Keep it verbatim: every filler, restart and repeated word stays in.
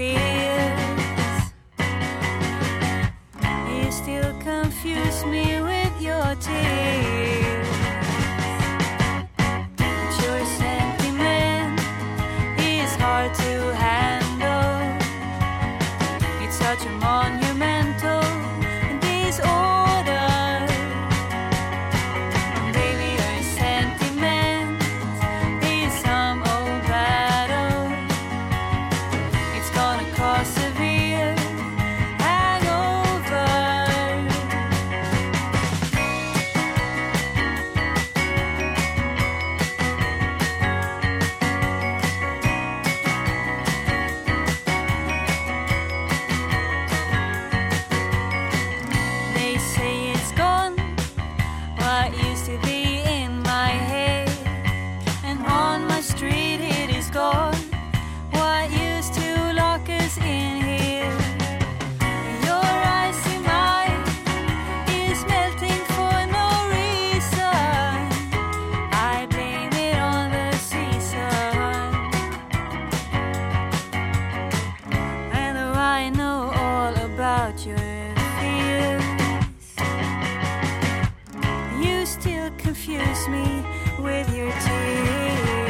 fears. You still confuse me with your tears. But your sentiment is hard to handle. It's such a monumental disorder. Baby, your sentiment is some old battle. It's gonna cause severe hangover. They say it's gone, what used to be in my head, and on my street it is gone, what used to lock us in here. Your icy mind is melting for no reason. I blame it on the season. And though I know all about your fears, you still confuse me with your tears.